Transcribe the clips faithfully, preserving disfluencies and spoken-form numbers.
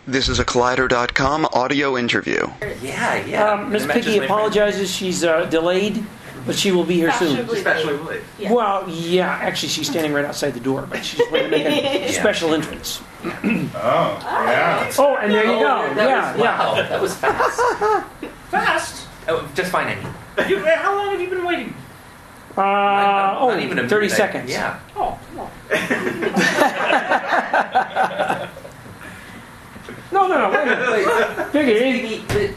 This is a Collider dot com audio interview. Yeah, yeah. Um, Miss Piggy apologizes. She's uh, delayed, but she will be here soon. Especially late. Yeah. Well, yeah, actually, she's standing right outside the door, but she's going to make a Yeah. special entrance. Oh, yeah. Oh, and there you Oh, go. that Yeah, was, wow, yeah. that was fast. Fast? Oh, just fine, I mean. You, how long have you been waiting? Uh, Not- oh, not even a thirty minute. seconds. Yeah. Oh, well. No, no, no, wait a minute. Wait, Piggy. Piggy,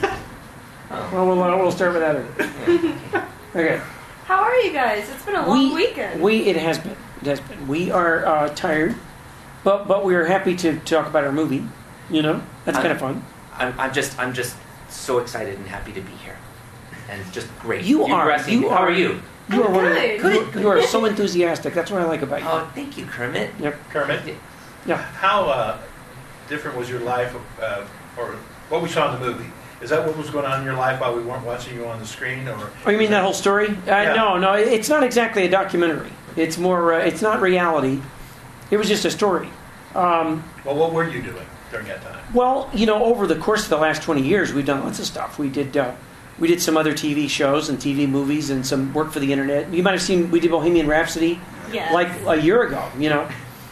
Well, we'll, uh, we'll start with that. Okay. How are you guys? It's been a long weekend. We, it has been. It has been. We are uh, tired, but but we are happy to talk about our movie. You know, that's kind of fun. I'm, I'm just, I'm just so excited and happy to be here, and just great. You You're are- resting- you How are- are you? You are I'm one of the- good. Good, you, you are so enthusiastic. That's what I like about you. Oh, thank you, Kermit. Yep. Kermit, Yeah. how uh, different was your life, uh, or what we saw in the movie? Is that what was going on in your life while we weren't watching you on the screen? Or Oh, you mean that whole story? Uh, Yeah. No, no. It's not exactly a documentary. It's more. Uh, it's not reality. It was just a story. Um, Well, what were you doing during that time? Well, you know, over the course of the last twenty years, we've done lots of stuff. We did, uh, we did some other T V shows and T V movies and some work for the internet. You might have seen we did Bohemian Rhapsody Yes. like a year ago. You know,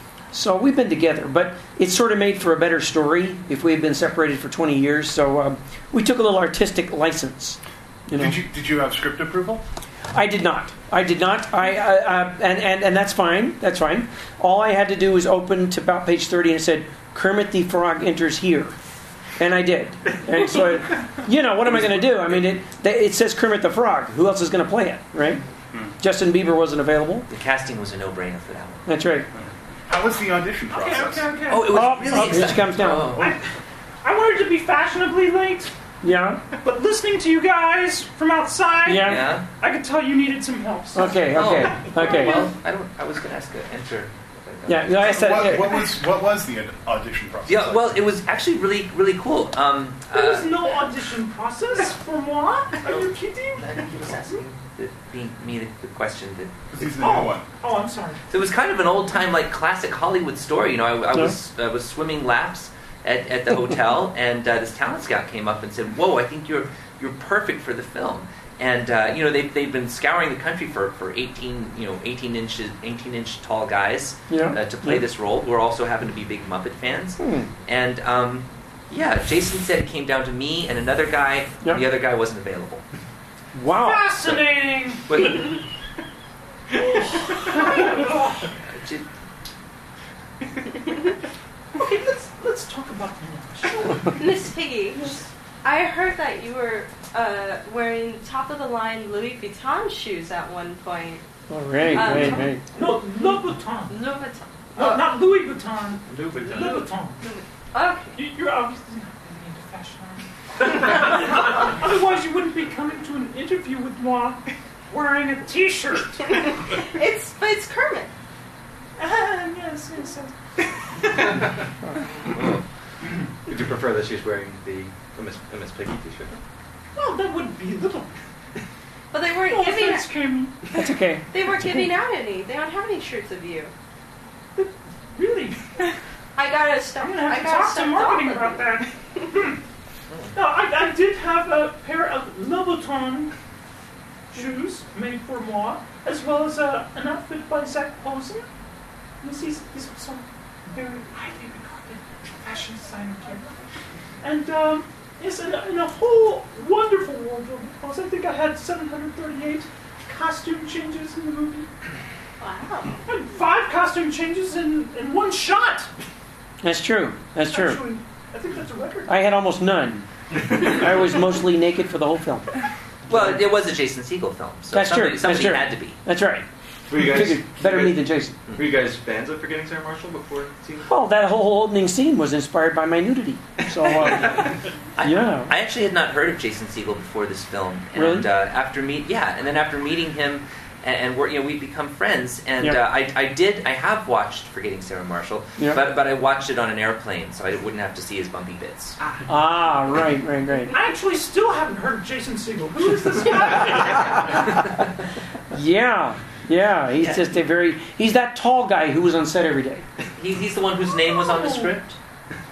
so we've been together. But it's sort of made for a better story if we had been separated for twenty years. So um, we took a little artistic license. You know, Did you did you have script approval? I did not. I did not. I uh, uh, and, and and that's fine. That's fine. All I had to do was open to about page thirty and it said Kermit the Frog enters here, and I did. And so, you know, what am I going to do? I mean, it it says Kermit the Frog. Who else is going to play it, right? Hmm. Justin Bieber wasn't available. The casting was a no-brainer for that one. That's right. How was the audition Okay, process? okay, okay. Oh, it was Oh, really oh, here she exciting. comes down. Oh. I, I wanted to be fashionably late, Yeah. but listening to you guys from outside, Yeah. Yeah. I could tell you needed some help. So Okay. Okay. Oh. Okay. Well, I don't. I was going to ask to enter. Yeah. You know, I said. What, what was what was the audition process? Yeah. Well, it was actually really, really cool. Um, There was uh, no audition process for moi. Are you kidding? I think he was asking the, the, me the, the question that. Because he's the new one. Oh, I'm sorry. So it was kind of an old time, like classic Hollywood story. You know, I, I Yeah. was I was swimming laps at, at the hotel, and uh, this talent scout came up and said, "Whoa, I think you're you're perfect for the film." And uh, you know, they've they've been scouring the country for, for eighteen you know eighteen inches eighteen inch tall guys Yeah. uh, to play Yeah. this role, who are also happen to be big Muppet fans. Hmm. And um, yeah, Jason said it came down to me and another guy. Yeah. The other guy wasn't available. Wow. Fascinating. But, J- Okay, let's let's talk about the show. Miss Piggy, I heard that you were uh, wearing top of the line Louis Vuitton shoes at one point. All right. Um, Right. Right. No, Louis Vuitton. Louis Vuitton. No, Oh, not Louis Vuitton. Louis Vuitton. Louis Vuitton. okay. You- You're obviously not really into fashion. Otherwise, you wouldn't be coming to an interview with moi wearing a T-shirt. It's but it's Kermit. Ah, yes, yes. Would you prefer that she's wearing the Miss, Miss Piggy t-shirt? Well, that would be a little. But they weren't No giving. offense, Cammy. That's okay. They weren't giving out any. They don't have any shirts of you. Really? I gotta stop. I'm gonna have I to gotta talk to step marketing off about of that. No, I, I did have a pair of Louboutin shoes made for moi, as well as uh, an outfit by Zach Posen. This is these are some very highly regarded fashion designer here. And um, yes, in a, in a whole wonderful wardrobe. Because I think I had seven hundred thirty-eight costume changes in the movie. Wow. And five costume changes in, in one shot. That's true. That's true. Actually, I think that's a record. I had almost none. I was mostly naked for the whole film. well, it was a Jason Segel film, so That's somebody, true. somebody That's true. had to be. That's right. Were you guys Figured better were me you than guys, Jason. were you guys fans of Forgetting Sarah Marshall before seeing it? Well, that whole opening scene was inspired by my nudity. So, uh, I, yeah. I actually had not heard of Jason Segel before this film, and Really? uh, after meet, yeah, and then after meeting him, and, and we're, you know, we've become friends. And Yeah. uh, I, I did, I have watched Forgetting Sarah Marshall, Yeah. but but I watched it on an airplane, so I wouldn't have to see his bumpy bits. Ah, right, right, right. I actually still haven't heard of Jason Segel. Who is this guy? Yeah, yeah. He's Yeah. just a very. He's that tall guy who was on set every day. He, he's the one whose name was on the script.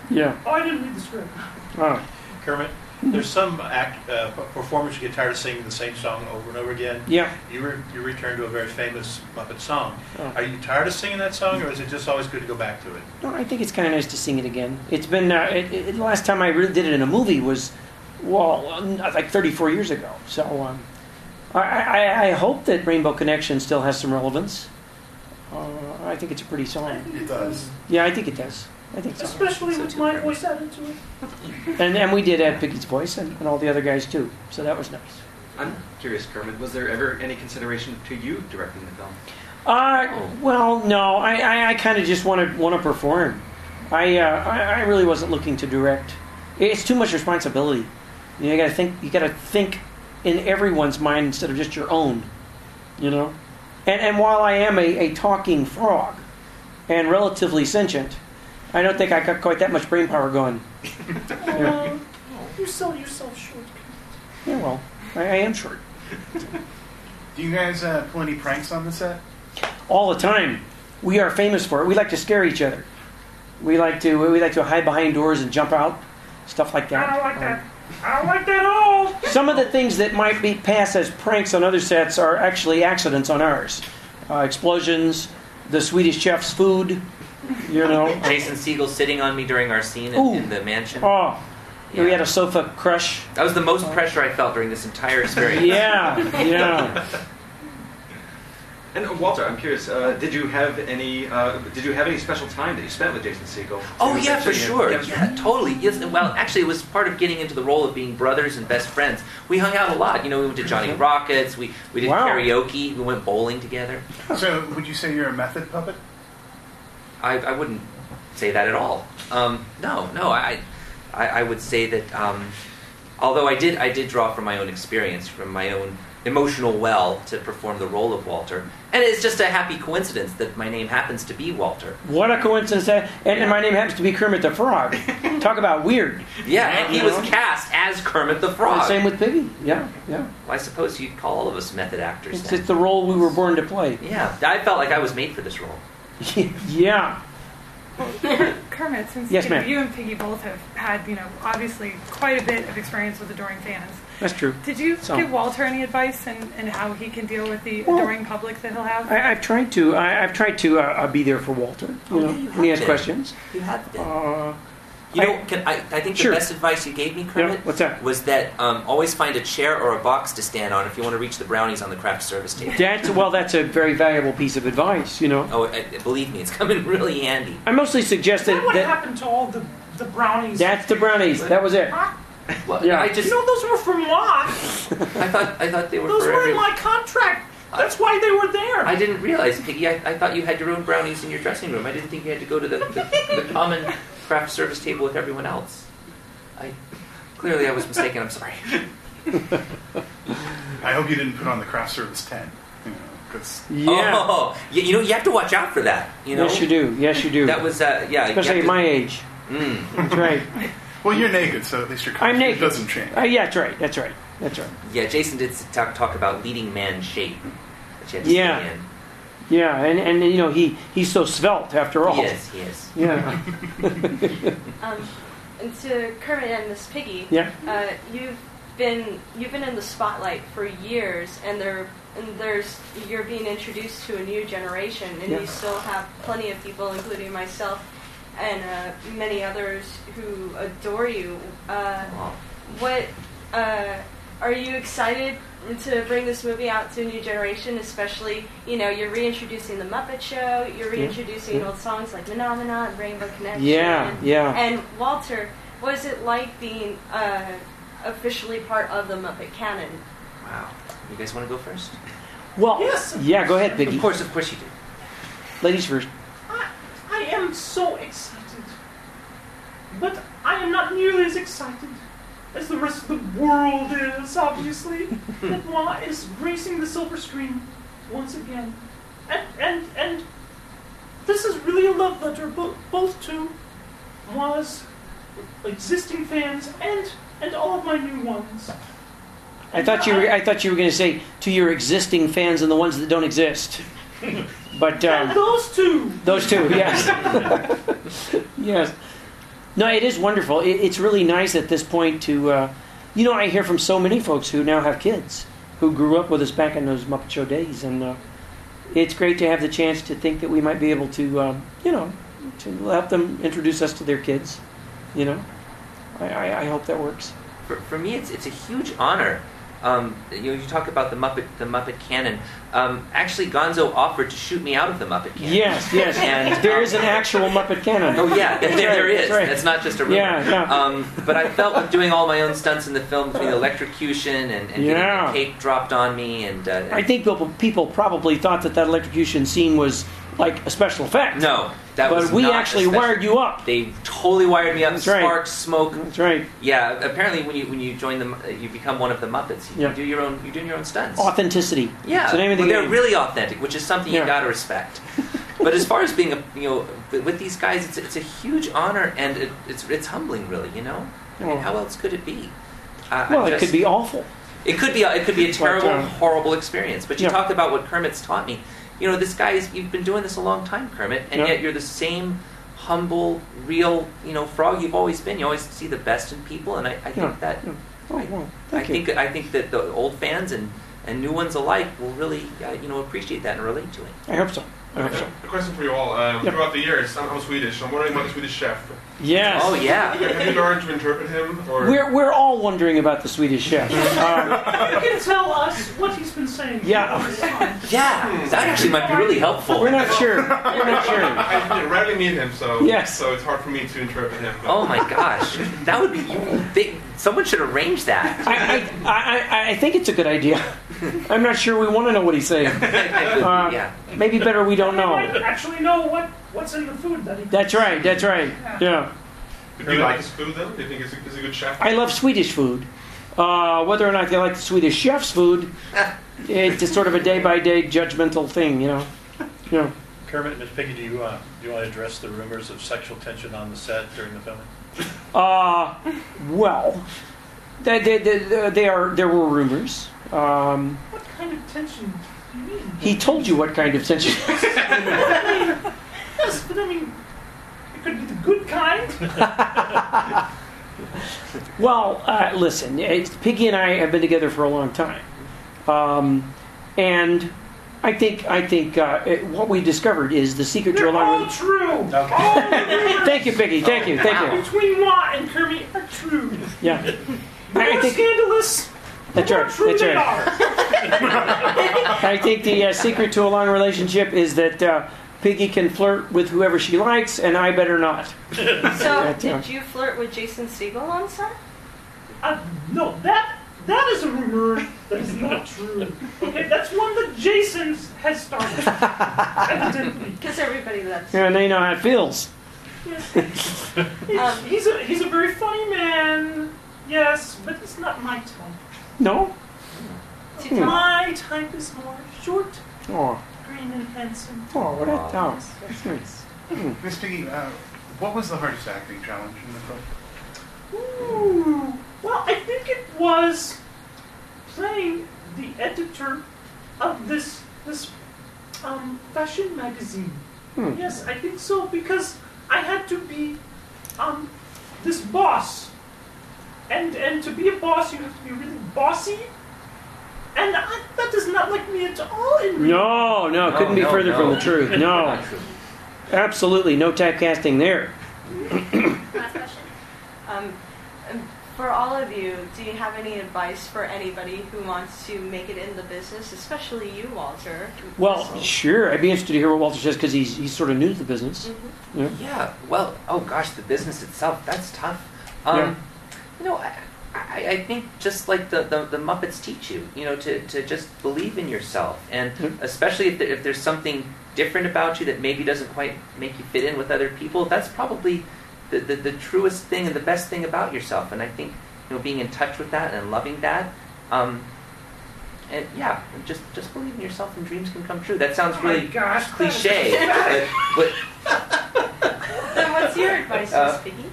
Yeah. Oh, I didn't read the script. Oh. Kermit, there's some act, uh, performers who get tired of singing the same song over and over again. Yeah. You, re- you return to a very famous Muppet song. Oh. Are you tired of singing that song, or is it just always good to go back to it? No, I think it's kind of nice to sing it again. It's been uh, it, it, the last time I really did it in a movie was, well, like thirty-four years ago. So um, I, I, I hope that Rainbow Connection still has some relevance. Uh, I think it's a pretty song. It does. Yeah, I think it does. I think so. Especially So with too, my Kermit. voice added to it. And and we did add Piggy's voice and, and all the other guys too. So that was nice. I'm curious, Kermit, was there ever any consideration to you directing the film? Uh, well, no, I, I, I kind of just want to want to perform. I, uh, I I really wasn't looking to direct. It's too much responsibility. You, know, you got to think. You got to think in everyone's mind instead of just your own. You know, and and while I am a, a talking frog, and relatively sentient, I don't think I got quite that much brain power going. Uh, you sell yourself short. Yeah, well, I, I am short Do you guys uh, pull any pranks on the set? all the time. We are famous for it. We like to scare each other. We like to we like to hide behind doors and jump out, stuff like that. I don't like Um, that. I don't like that at all. Some of the things that might be passed as pranks on other sets are actually accidents on ours. Uh, explosions, the Swedish chef's food, you know. Jason Segel sitting on me during our scene in, Ooh. in the mansion. Oh, we Yeah. had a sofa crush. That was the most pressure I felt during this entire experience. Yeah, yeah. And uh, Walter, I'm curious. Uh, did you have any? Uh, did you have any special time that you spent with Jason Segel? Oh to yeah, for actually get sure. chemistry? Yeah, totally. Yes. Well, actually, it was part of getting into the role of being brothers and best friends. We hung out a lot. You know, we went to Johnny Rockets. We we did Wow. karaoke. We went bowling together. So, would you say you're a method puppet? I, I wouldn't say that at all. Um, no, no. I, I I would say that. Um, although I did I did draw from my own experience, from my own emotional well to perform the role of Walter. And it's just a happy coincidence that my name happens to be Walter. What a coincidence that, and, and my name happens to be Kermit the Frog. Talk about weird. Yeah, and he You was know? cast as Kermit the Frog. Same with Piggy. Yeah, yeah. Well, I suppose you'd call all of us method actors It's, then. it's the role we were born to play. Yeah, I felt like I was made for this role. Yeah. Kermit, since Yes, you, know, ma'am. you and Piggy both have had, you know, obviously quite a bit of experience with adoring fans. That's true. Did you So- give Walter any advice in, in how he can deal with the Well, adoring public that he'll have? I, I've tried to. I, I've tried to uh, uh, be there for Walter. You Oh, know, yeah, you when he have has been. questions. You have been. Uh, You know, I- can, I, I think Sure. the best advice you gave me, Kermit, Yeah, what's that? was that um, always find a chair or a box to stand on if you want to reach the brownies on the craft service table. that's well. That's a very valuable piece of advice. You know, Oh, uh, believe me, it's coming really handy. I mostly Is suggested that what that happened to all the, the brownies? that's the brownies. That was it. Huh? Well, Yeah. I You just, know, those were from what? I thought, I thought they were Those for were in everyone. my contract. That's why they were there. I didn't realize, Piggy. I, I thought you had your own brownies in your dressing room. I didn't think you had to go to the, the, the common craft service table with everyone else. I clearly I was mistaken. I'm sorry. I hope you didn't put on the craft service ten. You know, because Yeah. Oh, yeah, you know, you have to watch out for that. You know, Yes, you do. Yes, you do. That was, uh, yeah. you Especially have at to- my age. Mm. That's right. well, you're naked, so at least your I'm costume naked. doesn't change. Uh, yeah, that's right. That's right. That's right. Yeah, Jason did talk, talk about leading man shape. That you had to Yeah. stay in. Yeah, and and you know he he's so svelte after all. Yes, yes. Yeah. Um, and to Kermit and Miss Piggy, Yeah. uh, you've been you've been in the spotlight for years, and there and there's you're being introduced to a new generation, and Yeah. you still have plenty of people, including myself and uh, many others, who adore you. Uh, Wow. what uh, are you excited to bring this movie out to a new generation? Especially, you know, you're reintroducing the Muppet Show, you're reintroducing yeah. old songs like Phenomena and Rainbow Connection. Yeah, and, yeah. And Walter, what is it like being uh, officially part of the Muppet canon? Wow. You guys want to go first? Well, Yes. yeah. Go ahead, Piggy. Of course, of course you do. Ladies first. I, I am so excited. But I am not nearly as excited as the rest of the world is, obviously. That Moi is gracing the silver screen once again. And, and, and this is really a love letter, bo- both to Moi's existing fans and, and all of my new ones. I thought you were. I thought you were going to say to your existing fans and the ones that don't exist. But And um, those two! those two, yes, yes. No, it is wonderful. It, it's really nice at this point to, uh, you know, I hear from so many folks who now have kids who grew up with us back in those Muppet Show days, and uh, it's great to have the chance to think that we might be able to, um, you know, to help them introduce us to their kids. You know, I, I, I hope that works. For, for me, it's it's a huge honor. Um, you know, you talk about the Muppet the Muppet canon. Um, actually, Gonzo offered to shoot me out of the Muppet canon. Yes, yes. And there um, is an actual Muppet canon. Oh yeah, there, That's there right, is. that's right. That's not just a rumor. Yeah, yeah. Um, but I felt with doing all my own stunts in the film, between the electrocution and, and Yeah. getting the cape dropped on me, and uh, I think people, people probably thought that that electrocution scene was like a special effect. no, that but was we not actually a special- wired you up. They totally wired me up. That's right. Sparks, smoke. That's right. Yeah, apparently when you when you join them, you become one of the Muppets. You Yeah. do your own. You're doing your own stunts. Authenticity. Yeah, It's the name of the well, they're game. really authentic, which is something Yeah. you got to respect. But as far as being a, you know, with with these guys, it's it's a huge honor, and it, it's it's humbling, really. You know, I mean, Oh. how else could it be? Uh, Well, I it just- could be awful. It could be. A, it could be a terrible, uh, horrible experience. But you yeah. talk about what Kermit's taught me. You know, this guy is. You've been doing this a long time, Kermit, and Yeah. yet you're the same humble, real, you know, frog you've always been. You always see the best in people, and I, I think Yeah. that. Yeah. Oh, well, I thank you. think I think that the old fans and, and new ones alike will really, uh, you know, appreciate that and relate to it. I hope so. I hope so. A question for you all. Um, Yeah. Throughout the years, I'm, I'm Swedish. I'm wondering about the Swedish chef. Yes. Oh yeah. Have you learned to interpret him? Or We're, we're all wondering about the Swedish chef. Uh, You can tell us what he's been saying. Yeah. all this time. Yeah, that actually might be really helpful. we're not sure. We're not sure. I rarely meet him, so Yes. so it's hard for me to interpret him. but- Oh my gosh, that would be. You, they, someone should arrange that. I, I, I, I think it's a good idea. I'm not sure we want to know what he's saying. Uh, yeah. Maybe better we don't We might know. actually know what, what's in the food that he That's right. That's right. Yeah. Do you like his food, then? Do you think he's a, he's a good chef? I love Swedish food. Uh, whether or not they like the Swedish chef's food, it's just sort of a day-by-day judgmental thing, you know. You know. Kermit, Miss Piggy, do you uh, do you want to address the rumors of sexual tension on the set during the filming? Uh, well, they, they, they, they are. There were rumors. Um, What kind of tension do you mean? he told you what kind of tension. Yes, but I mean, it could be the good kind. Well, uh, listen, it's, Piggy and I have been together for a long time, um, and I think I think uh, it, what we discovered is the secret to They're a long. all true. All the Thank you, Piggy. Thank you. Thank rumors you. between moi and Kermit are true. Yeah, The I, I more think scandalous, that's the more right. true That's they right. are. I think the uh, secret to a long relationship is that uh, Piggy can flirt with whoever she likes, and I better not. So, uh, did you flirt with Jason Segel on set? Uh, no, that that is a rumor that is not true. Okay, that's one that Jason has started. Evidently. Because everybody loves. Yeah, and they know how it feels. He's, Um, he's a he's a very funny man. Yes, but he's not my type. No? Too Hmm. My type is more short, Oh, green, and handsome. oh, what a oh, that's nice. Miss Piggy, uh, what was the hardest acting challenge in the film? Ooh. Well, I think it was playing the editor of this this um, fashion magazine. Hmm. Yes, I think so because I had to be um, this boss, and and to be a boss you have to be really bossy, and I, that is not like me at all. In real No, no, No, couldn't be no, further no. from the truth. No, Not true. absolutely no typecasting there. Last question. Um, um, for all of you, do you have any advice for anybody who wants to make it in the business, especially you, Walter? Well, sure. I'd be interested to hear what Walter says because he's he's sort of new to the business. Mhm. Yeah. Yeah. Well, oh gosh, the business itself, that's tough. Um, Yeah. You know, I, I, I think just like the, the, the Muppets teach you, you know, to, to just believe in yourself. And Mhm. especially if, there, if there's something different about you that maybe doesn't quite make you fit in with other people, that's probably the, the, the truest thing and the best thing about yourself. And I think, you know, being in touch with that and loving that, um, and yeah, just just believe in yourself and dreams can come true. That sounds Oh my really gosh, that is cliche, so bad. but, but Then what's your advice, Uh, Miss Piggy?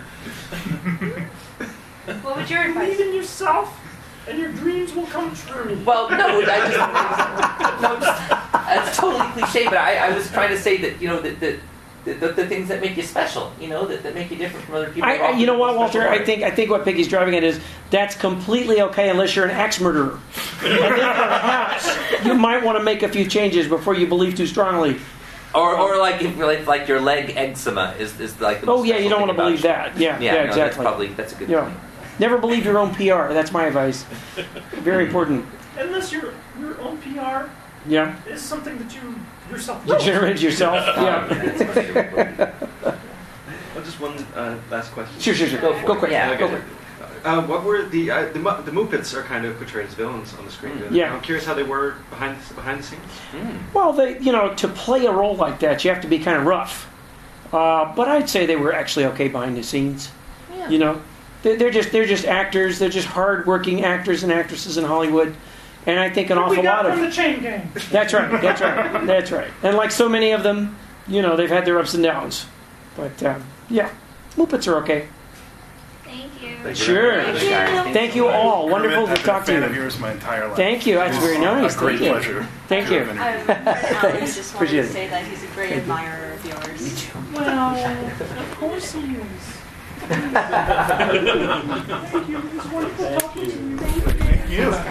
What would your advice Believe in yourself, and your dreams will come true. Well, no, I just no, just, that's totally cliche. But I, I was trying to say that you know that, that the, the, the things that make you special, you know, that, that make you different from other people. I, I, you know what, Walter? I Special think I think what Piggy's driving at is that's completely okay unless you're an axe murderer, and then perhaps you might want to make a few changes before you believe too strongly. Or, or like, if, like, like your leg eczema is, is like. The Oh most yeah, you special don't want thing to believe about that. Yeah, you. yeah, Yeah, no, exactly. That's probably that's a good. Yeah. point. Never believe your own P R. That's my advice. Very important. Unless your your own P R Yeah. is something that you yourself You wrote. generate yourself. Um, Yeah. that's what they- Oh, just one uh, last question. Sure, sure, sure. Go for Go it. quick. Yeah, Go Okay. quick. Uh, what were the uh, the, Mu- the Muppets are kind of portrayed as villains on the screen? Mm. Yeah. I'm curious how they were behind behind the scenes. Mm. Well, they, you know, to play a role like that, you have to be kind of rough. Uh, but I'd say they were actually okay behind the scenes. Yeah. You know, they're, they're just they're just actors. They're just hard-working actors and actresses in Hollywood. And I think an What we awful got lot from of the chain gang. that's right, that's right, that's right. And like so many of them, you know, they've had their ups and downs. But um, yeah, Muppets are okay. Thank you. Thank you Sure. very much, guys. Thank you all. Kermit, Wonderful I've to been talk a to fan of you. yours my entire life. Thank you. That's very nice. A great Thank you. pleasure. Thank you. to have I, interviewed Alex just wanted Appreciate to it. say that he's a great Thank you. admirer of yours. Well, of course he is. Thank you. It was wonderful talking to you. you. Thank you.